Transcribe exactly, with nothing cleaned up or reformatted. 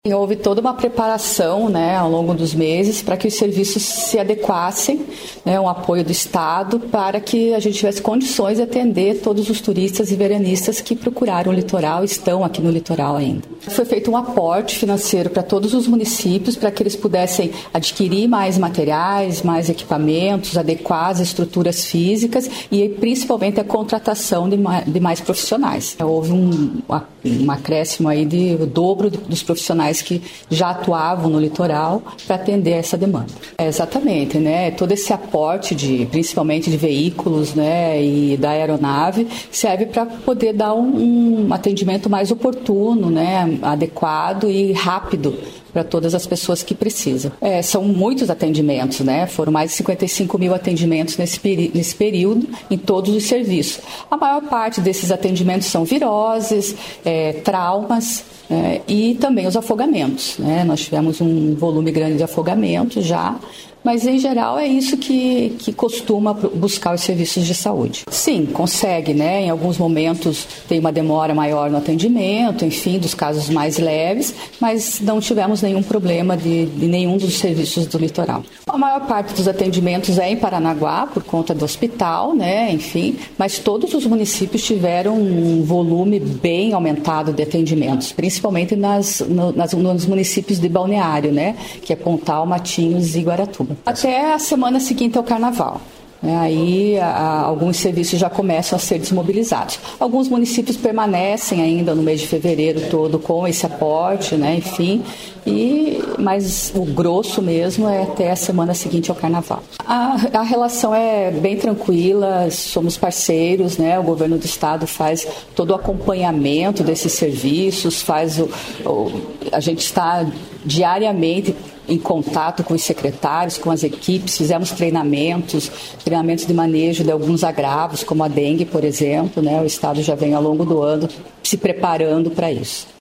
E houve toda uma preparação, né, ao longo dos meses para que os serviços se adequassem, né, um apoio do Estado para que a gente tivesse condições de atender todos os turistas e veranistas que procuraram o litoral e estão aqui no litoral ainda. Foi feito um aporte financeiro para todos os municípios para que eles pudessem adquirir mais materiais, mais equipamentos, adequar as estruturas físicas e principalmente a contratação de mais, de mais profissionais. Houve um, um acréscimo aí de o dobro dos profissionais que já atuavam no litoral para atender essa demanda. É, exatamente, né? Todo esse aporte, de, principalmente de veículos, né, e da aeronave, serve para poder dar um, um atendimento mais oportuno, né, adequado e rápido para todas as pessoas que precisam. É, são muitos atendimentos, né? Foram mais de cinquenta e cinco mil atendimentos nesse, peri- nesse período, em todos os serviços. A maior parte desses atendimentos são viroses, é, traumas, é, e também os afogamentos, né? Nós tivemos um volume grande de afogamentos já, mas em geral é isso que, que costuma buscar os serviços de saúde. Sim, consegue, né? Em alguns momentos tem uma demora maior no atendimento, enfim, dos casos mais leves, mas não tivemos nenhum problema de, de nenhum dos serviços do litoral. A maior parte dos atendimentos é em Paranaguá, por conta do hospital, né? Enfim, mas todos os municípios tiveram um volume bem aumentado de atendimentos, principalmente nas, no, nas, nos municípios de Balneário, né? Que é Pontal, Matinhos e Guaratuba. Até a semana seguinte ao Carnaval. Aí a, alguns serviços já começam a ser desmobilizados. Alguns municípios permanecem ainda no mês de fevereiro todo com esse aporte, né? Enfim, e, mas o grosso mesmo é até a semana seguinte ao Carnaval. A, a relação é bem tranquila, somos parceiros, né? O governo do estado faz todo o acompanhamento desses serviços, faz o, o a gente está diariamente em contato com os secretários, com as equipes, fizemos treinamentos, treinamentos de manejo de alguns agravos, como a dengue, por exemplo, né? O estado já vem ao longo do ano se preparando para isso.